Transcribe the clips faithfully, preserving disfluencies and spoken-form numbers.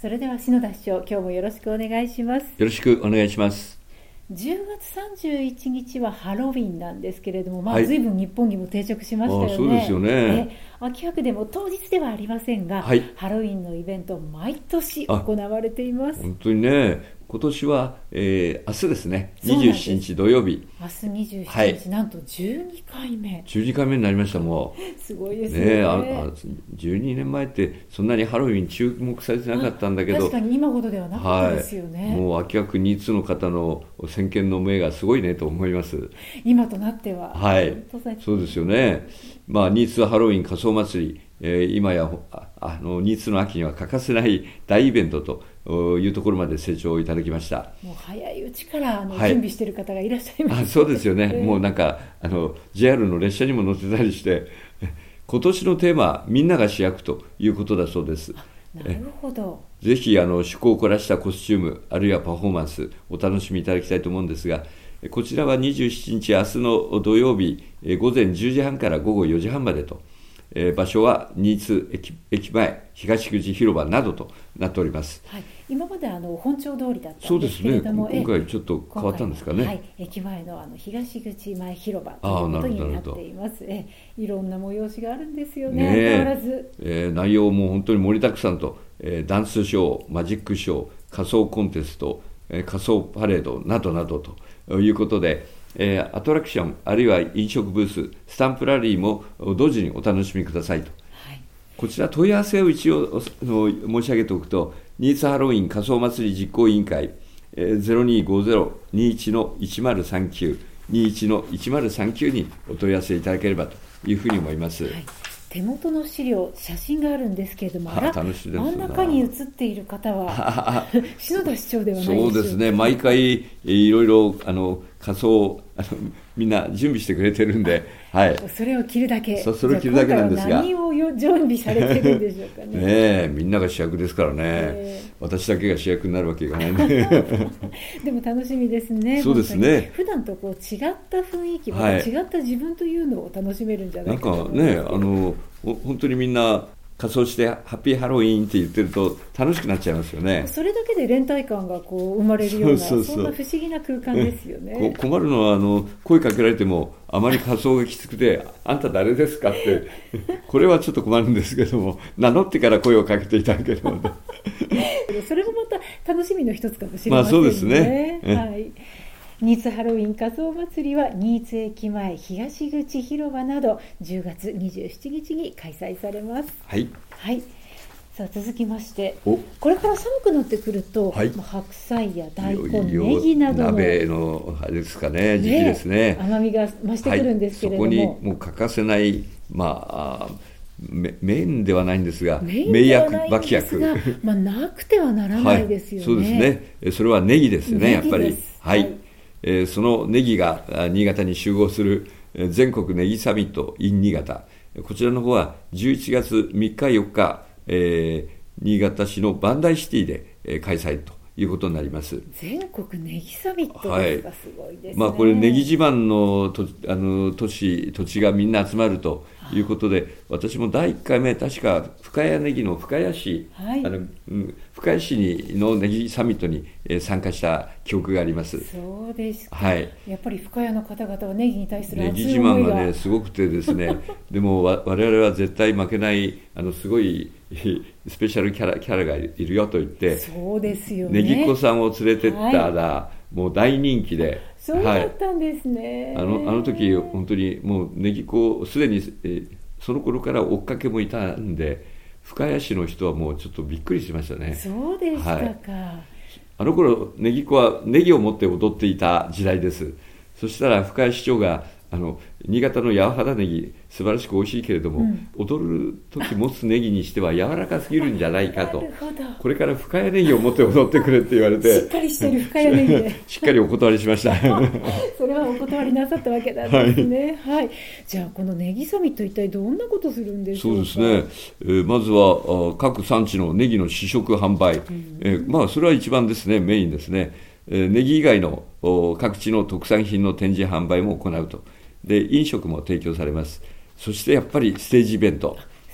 それでは篠田市長、今日もよろしくお願いします。 よろしくお願いします。 じゅうがつさんじゅういちにちはハロウィンなんですけれども、まあ、 はい、 随分日本にも定着しましたよね。 あ、そうですよね。 秋葉区でも当日ではありませんが、はい、ハロウィンのイベント毎年行われています。 本当にね、今年は、えー、明日ですね、にじゅうしちにち土曜日、 明日にじゅうしちにち、はい、なんとじゅうにかいめじゅうにかいめになりました。もうすごいですね。 ね、ああじゅうにねんまえってそんなにハロウィン注目されてなかったんだけど、 確かに今ほどではなかったですよね。 はい、もう秋葉区ニーツの方の先見の明がすごいねと思います。 今となっては、 はい、そうですよね。まあ、ニーツハロウィン仮装祭り、えー、今やああのニーツの秋には欠かせない大イベントというところまで成長いただきました。 もう早いうちからあの、はい、準備している方がいらっしゃいます、ね、 あ、そうですよね、えー、もうなんかあの ジェイアール の列車にも乗ってたりして今年のテーマはみんなが主役ということだそうです。 なるほど。 ぜひあの趣向を凝らしたコスチュームあるいはパフォーマンスお楽しみいただきたいと思うんですが、こちらはにじゅうしちにち明日の土曜日午前じゅうじはんから午後よじはんまでと、えー、場所は新津 駅, 駅前東口広場などとなっております。 はい、今まであの本町通りだったんですけれども、 そうですね、今回ちょっと変わったんですかね。 はい、駅前 の, あの東口前広場ということになっています。えいろんな催しがあるんですよね、 ね、 変わらず、 えー、内容も本当に盛りだくさんと、えー、ダンスショー、マジックショー、仮装コンテスト、えー、仮装パレードなどなどということで、えー、アトラクションあるいは飲食ブース、スタンプラリーも同時にお楽しみくださいと。はい、こちら問い合わせを一応申し上げておくと、ニーツハロウィン仮装祭り実行委員会、えー、ゼロにーごーゼロにーいちのいちまるさんきゅう にーいちのいちまるさんきゅうにお問い合わせいただければというふうに思います。はい、 手元の資料、写真があるんですけれども、あら、 楽しいですな。 真ん中に写っている方は篠田市長ではないでしょうか。 そうですね、毎回いろいろあの仮装あのみんな準備してくれてるんで、はい、 それを着るだけ。 そ, それを着るだけなんですが、 何を準備されてるんでしょうかね。 ねえ、みんなが主役ですからね、えー、私だけが主役になるわけがないね。 でも楽しみですね。 そうですね。 普段とこう違った雰囲気、また違った自分というのを楽しめるんじゃないかと思います。 なんかね、あの本当にみんな仮装してハッピーハロウィーンって言ってると楽しくなっちゃいますよね。 それだけで連帯感がこう生まれるような、そうそうそう、そんな不思議な空間ですよね。 困るのはあの声かけられてもあまり仮装がきつくてあんた誰ですかってこれはちょっと困るんですけども、名乗ってから声をかけていただけるのでそれもまた楽しみの一つかもしれませんね。 まあそうですね。 はい、ニーツハロウィン仮装祭りは新津駅前東口広場などじゅうがつにじゅうしちにちに開催されます。 はい、 はい、さあ続きまして、これから寒くなってくると、はい、白菜や大根、ネギなどの鍋のあれですかね、時期ですね。 甘みが増してくるんですけれども、 はい、そこにもう欠かせない、まあメインではないんですが、 名薬、脇役、まあ、なくてはならないですよね。 はい、そうですね。それはネギですよね、やっぱり。はい、はい、えー、そのネギが新潟に集合する全国ネギサミット in 新潟、こちらの方はじゅういちがつみっかよっか、えー、新潟市のバンダイシティで、えー、開催ということになります。 全国ネギサミットですか、はい、すごいですね。 まあ、これネギ自慢のとあの都市土地がみんな集まるということで、私もだいいっかいめ確か深谷ネギの深谷市、はい、あの深谷市にのネギサミットに、えー、参加した記憶があります。 そうですか、 はい、 やっぱり深谷の方々はネギに対する熱い思いがネギ自慢が、ね、すごくてですねでも我々は絶対負けないあのすごいスペシャルキャラ、キャラがいるよと言って、 そうですよね、 ネギっ子さんを連れてったら、はい、もう大人気で、 そうだったんですね。 はい、あの、あの時本当にもうネギっ子すでに、えー、その頃から追っかけもいたんで、深谷市の人はもうちょっとびっくりしましたね。 そうでしたか、はい、 あの頃ネギっ子はネギを持って踊っていた時代です。そしたら深谷市長があの新潟の八幡ネギ素晴らしく美味しいけれども、うん、踊る時持つネギにしては柔らかすぎるんじゃないかとこれから深谷ネギを持って踊ってくれって言われてしっかりしてる深谷ネギでしっかりお断りしましたそれはお断りなさったわけなんですね、はいはい、じゃあこのネギサミット一体どんなことするんでしょうか。 そうですね、えー、まずは各産地のネギの試食販売、うんえーまあ、それは一番ですねメインですね、えー、ネギ以外の各地の特産品の展示販売も行うと。で飲食も提供されます。そしてやっぱりステージイベント、 ス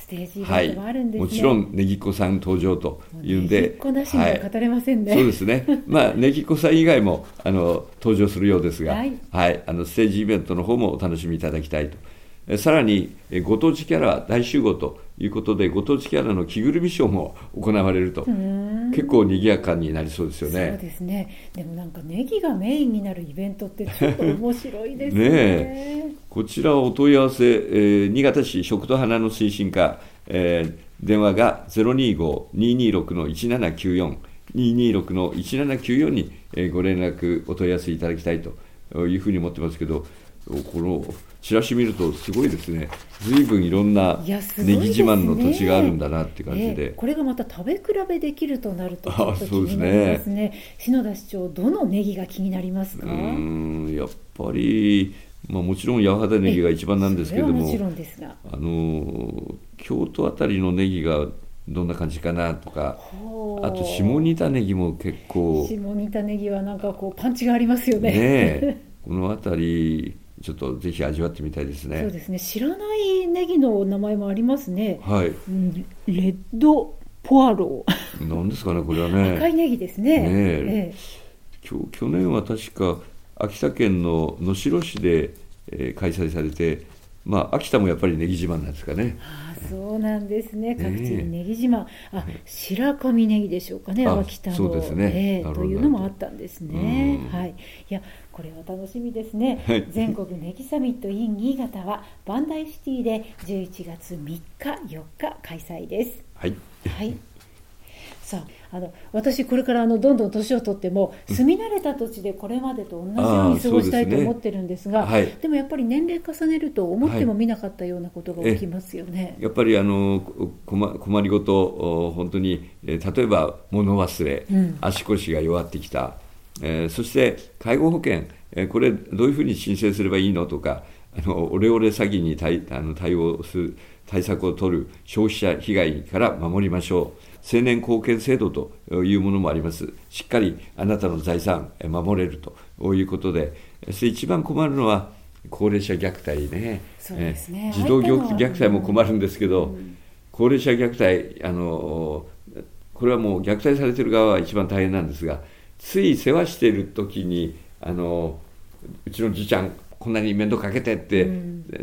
ステージイベントもあるんですね。 はい、もちろんネギっ子さん登場というんで、 ネギっ子なしには語れませんね。 はい、そうですね、まあ、ネギっ子さん以外もあの登場するようですが、はいはい、あのステージイベントの方もお楽しみいただきたいと。さらにご当地キャラ大集合ということで、ご当地キャラの着ぐるみショーも行われると、結構賑やかになりそうですよね。 そうですね。でもなんかネギがメインになるイベントってちょっと面白いですね。ね、 こちらお問い合わせ、えー、新潟市食と花の推進課、えー、電話が ゼロにーごーにーにーろくのいちななきゅうよん にーにーろくのいちななきゅうよんに、えー、ご連絡お問い合わせいただきたいというふうに思ってますけど、このチラシ見るとすごいですね。ずいぶんいろんなネギ自慢の土地があるんだなって感じで、 えー、これがまた食べ比べできるとなるとちょっと気になりますね。篠田市長、どのネギが気になりますか？ うーん、やっぱり、まあ、もちろん八幡ネギが一番なんですけれども、 もちろんですが、 あの京都あたりのネギがどんな感じかなとか、あと下仁田ネギも結構、 下仁田ネギはなんかこうパンチがありますよね。 ねこのあたりちょっとぜひ味わってみたいですね。 そうですね。知らないネギの名前もありますね。 はい。 レッドポアロー。 なんですかね、これはね。 赤いネギですね。ねええー、去年は確か秋田県の能代市で、えー、開催されて、まあ、秋田もやっぱりネギ自慢なんですかね。 ああ、そうなんですね。各地にネギ自慢、あ、白神ネギでしょうかね、秋田の。そうですね、えー、というのもあったんですね。はい、いや、これは楽しみですね。はい、全国ネギサミット in 新潟はバンダイシティでじゅういちがつみっかよっか開催です。 はい、 はいさあ、あの私これからあのどんどん年を取っても住み慣れた土地でこれまでと同じように過ごしたいと思ってるんですが、 で, す、ねはい、でもやっぱり年齢重ねると思っても見なかったようなことが起きますよね。 やっぱりあの 困, 困りごと、本当に例えば物忘れ、うん、足腰が弱ってきた、えー、そして介護保険、えー、これどういうふうに申請すればいいのとか、あのオレオレ詐欺に 対, あの対応する対策を取る消費者被害から守りましょう。青年貢献制度というものもあります。しっかりあなたの財産守れるということで、そして一番困るのは高齢者虐待ね。 そうですね、 児童虐待も困るんですけど、うん、高齢者虐待、あのこれはもう虐待されている側は一番大変なんですが、つい世話している時にあのうちのじいちゃんこんなに面倒かけてって、うん、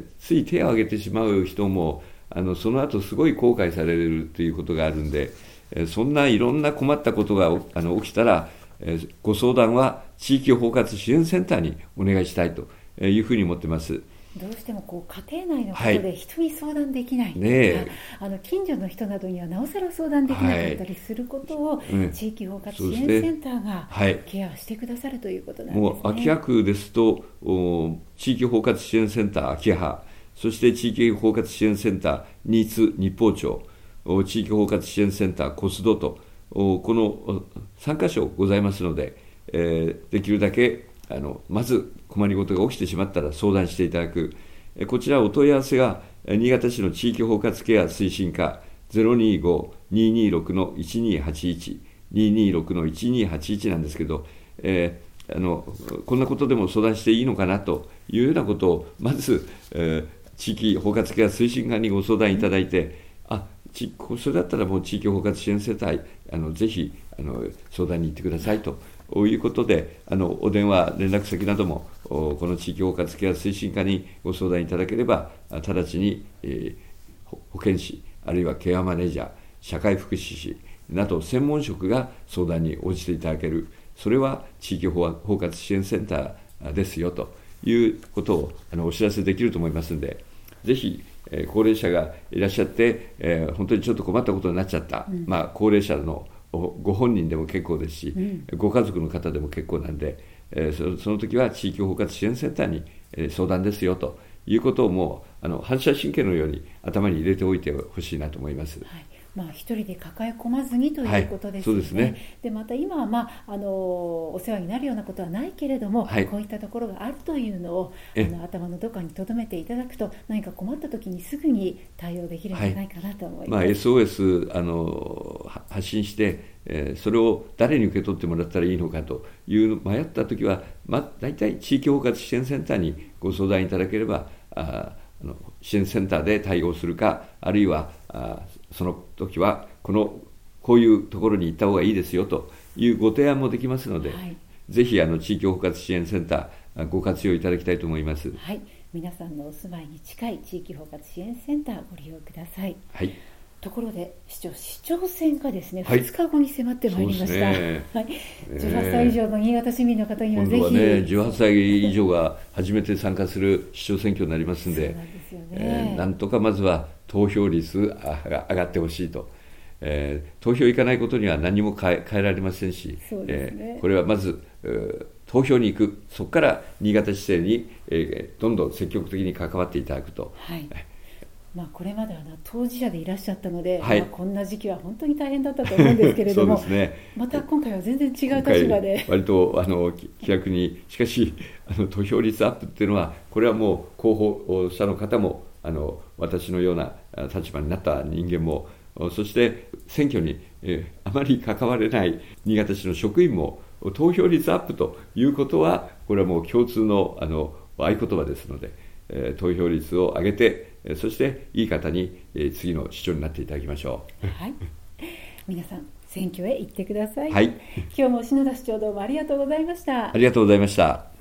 つい手を挙げてしまう人もあのその後すごい後悔されるということがあるんで、そんないろんな困ったことがあの起きたら、ご相談は地域包括支援センターにお願いしたいというふうに思ってます。 どうしてもこう家庭内のことで人に相談できないとか、はいね、あの近所の人などにはなおさら相談できなかったりすることを、はいうん、地域包括支援センターがケアしてくださるということなんですね。 もう空き家区ですと地域包括支援センター空き家派、そして地域包括支援センター新津日報町、地域包括支援センターコスドと、このさんかしょございますので、えー、できるだけあのまず困りごとが起きてしまったら相談していただく。こちらお問い合わせが新潟市の地域包括ケア推進課 ゼロにーごーにーにーろくのいちにーはちいち にーにーろくのいちにーはちいちなんですけど、えー、あのこんなことでも相談していいのかなというようなことをまず、えー、地域包括ケア推進課にご相談いただいて、あそれだったらもう地域包括支援センターあのぜひあの相談に行ってくださいということで、あのお電話連絡先などもこの地域包括ケア推進課にご相談いただければ直ちに、えー、保健師あるいはケアマネージャー、社会福祉士など専門職が相談に応じていただける、それは地域包括支援センターですよということをあのお知らせできると思いますので、ぜひえー、高齢者がいらっしゃって、えー、本当にちょっと困ったことになっちゃった、うんまあ、高齢者のご本人でも結構ですし、うん、ご家族の方でも結構なんで、えー、そ, その時は地域包括支援センターに、えー、相談ですよということをもうあの反射神経のように頭に入れておいてほしいなと思います。 はい、まあ、一人で抱え込まずにということですよね。はい、そうですね。でまた今は、まあ、あのお世話になるようなことはないけれども、はい、こういったところがあるというのをあの頭のどこかに留めていただくと、何か困った時にすぐに対応できるんじゃないかなと思います。はい、まあ、 エスオーエス あの発信して、えー、それを誰に受け取ってもらったらいいのかという迷った時は、まあ、大体地域包括支援センターにご相談いただければああの支援センターで対応するか、あるいはあその時はこのこういうところに行った方がいいですよというご提案もできますので、はい、ぜひあの地域包括支援センターご活用いただきたいと思います。 はい、皆さんのお住まいに近い地域包括支援センターご利用ください。 はい。 ところで市長、市長選がですね、はい、ふつかごに迫ってまいりました。はい、じゅうはっさい以上の新潟市民の方にはぜひ、今度はね、 じゅうはっさい以上が初めて参加する市長選挙になりますので、 そうなんですよね。 えー、なんとかまずは投票率が上がってほしいと。えー、投票行かないことには何も変え、変えられませんし、 そうですね、 えー、これはまず投票に行く、そこから新潟市政に、えー、どんどん積極的に関わっていただくと。 はい、まあ、これまでは当事者でいらっしゃったので、 はい、 まあ、こんな時期は本当に大変だったと思うんですけれども、 そうですね、 また今回は全然違う立場で割とあの気楽に、しかしあの投票率アップっていうのは、これはもう候補者の方もあの私のような立場になった人間も、そして選挙に、えー、あまり関われない新潟市の職員も投票率アップということは、これはもう共通の、あの合言葉ですので、えー、投票率を上げて、そしていい方に、えー、次の市長になっていただきましょう。 はい、皆さん選挙へ行ってください。 はい、 今日も篠田市長、どうもありがとうございました。 ありがとうございました。